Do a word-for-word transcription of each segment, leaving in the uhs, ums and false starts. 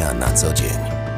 Media na co dzień.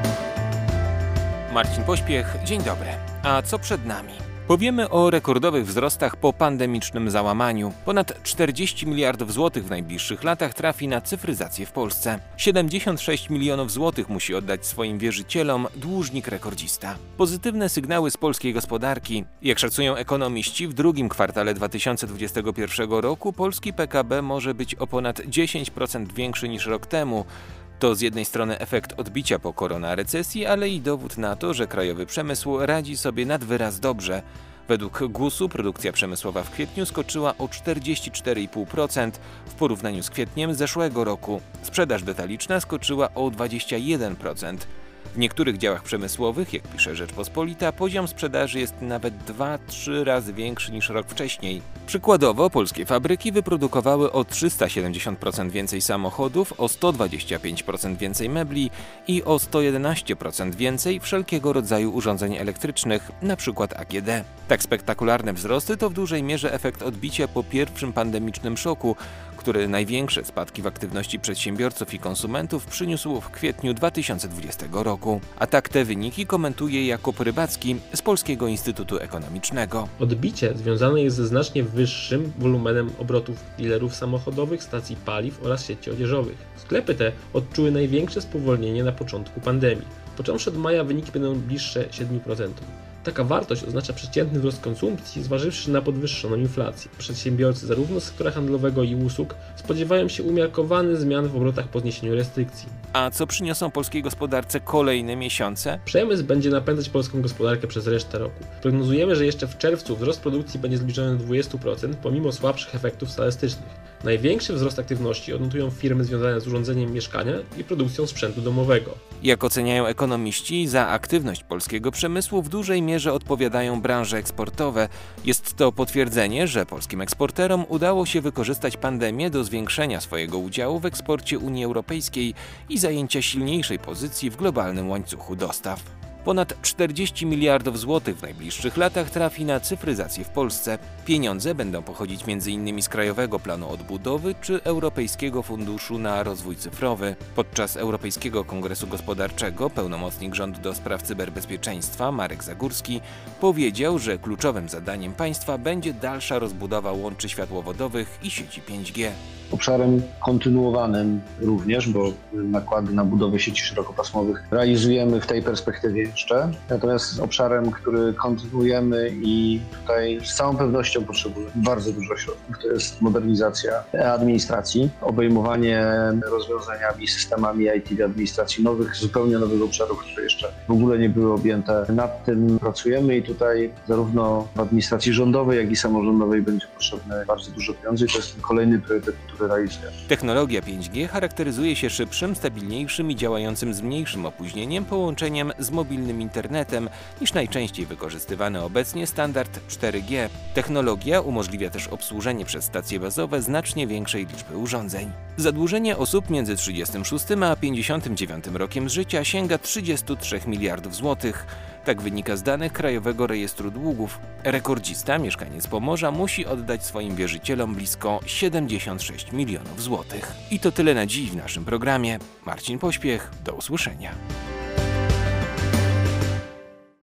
Marcin Pośpiech, dzień dobry. A co przed nami? Powiemy o rekordowych wzrostach po pandemicznym załamaniu. Ponad czterdzieści miliardów złotych w najbliższych latach trafi na cyfryzację w Polsce. siedemdziesiąt sześć milionów złotych musi oddać swoim wierzycielom dłużnik rekordzista. Pozytywne sygnały z polskiej gospodarki. Jak szacują ekonomiści, w drugim kwartale dwa tysiące dwudziestego pierwszego roku polski P K B może być o ponad dziesięć procent większy niż rok temu. To z jednej strony efekt odbicia po koronarecesji, ale i dowód na to, że krajowy przemysł radzi sobie nad wyraz dobrze. Według gusu produkcja przemysłowa w kwietniu skoczyła o czterdzieści cztery i pół procent w porównaniu z kwietniem zeszłego roku. Sprzedaż detaliczna skoczyła o dwadzieścia jeden procent. W niektórych działach przemysłowych, jak pisze Rzeczpospolita, poziom sprzedaży jest nawet dwa trzy razy większy niż rok wcześniej. Przykładowo polskie fabryki wyprodukowały o trzysta siedemdziesiąt procent więcej samochodów, o sto dwadzieścia pięć procent więcej mebli i o sto jedenaście procent więcej wszelkiego rodzaju urządzeń elektrycznych, np. A G D. Tak spektakularne wzrosty to w dużej mierze efekt odbicia po pierwszym pandemicznym szoku, który największe spadki w aktywności przedsiębiorców i konsumentów przyniósł w kwietniu dwa tysiące dwudziestego roku. A tak te wyniki komentuje Jakub Rybacki z Polskiego Instytutu Ekonomicznego. Odbicie związane jest ze znacznie wyższym wolumenem obrotów dealerów samochodowych, stacji paliw oraz sieci odzieżowych. Sklepy te odczuły największe spowolnienie na początku pandemii. Począwszy od maja wyniki będą bliższe siedem procent. Taka wartość oznacza przeciętny wzrost konsumpcji, zważywszy na podwyższoną inflację. Przedsiębiorcy zarówno z sektora handlowego i usług spodziewają się umiarkowanych zmian w obrotach po zniesieniu restrykcji. A co przyniosą polskiej gospodarce kolejne miesiące? Przemysł będzie napędzać polską gospodarkę przez resztę roku. Prognozujemy, że jeszcze w czerwcu wzrost produkcji będzie zbliżony do dwudziestu procent pomimo słabszych efektów statystycznych. Największy wzrost aktywności odnotują firmy związane z urządzeniem mieszkania i produkcją sprzętu domowego. Jak oceniają ekonomiści, za aktywność polskiego przemysłu w dużej mierze odpowiadają branże eksportowe. Jest to potwierdzenie, że polskim eksporterom udało się wykorzystać pandemię do zwiększenia swojego udziału w eksporcie Unii Europejskiej i zajęcia silniejszej pozycji w globalnym łańcuchu dostaw. Ponad czterdzieści miliardów złotych w najbliższych latach trafi na cyfryzację w Polsce. Pieniądze będą pochodzić między innymi z Krajowego Planu Odbudowy czy Europejskiego Funduszu na Rozwój Cyfrowy. Podczas Europejskiego Kongresu Gospodarczego pełnomocnik rządu do spraw cyberbezpieczeństwa Marek Zagórski powiedział, że kluczowym zadaniem państwa będzie dalsza rozbudowa łączy światłowodowych i sieci pięć G. Obszarem kontynuowanym również, bo nakłady na budowę sieci szerokopasmowych realizujemy w tej perspektywie jeszcze. Natomiast obszarem, który kontynuujemy i tutaj z całą pewnością potrzebujemy bardzo dużo środków, to jest modernizacja administracji, obejmowanie rozwiązaniami, systemami I T w administracji nowych, zupełnie nowych obszarów, które jeszcze w ogóle nie były objęte. Nad tym pracujemy i tutaj zarówno w administracji rządowej, jak i samorządowej będzie potrzebne bardzo dużo pieniędzy i to jest kolejny priorytet, który realizujemy. Technologia pięć G charakteryzuje się szybszym, stabilniejszym i działającym z mniejszym opóźnieniem połączeniem z mobilnym internetem niż najczęściej wykorzystywany obecnie standard cztery G. Technologia umożliwia też obsłużenie przez stacje bazowe znacznie większej liczby urządzeń. Zadłużenie osób między trzydziestym szóstym a pięćdziesiątym dziewiątym rokiem życia sięga trzydziestu trzech miliardów złotych. Tak wynika z danych Krajowego Rejestru Długów. Rekordzista, mieszkaniec Pomorza, musi oddać swoim wierzycielom blisko siedemdziesiąt sześć milionów złotych. I to tyle na dziś w naszym programie. Marcin Pośpiech, do usłyszenia.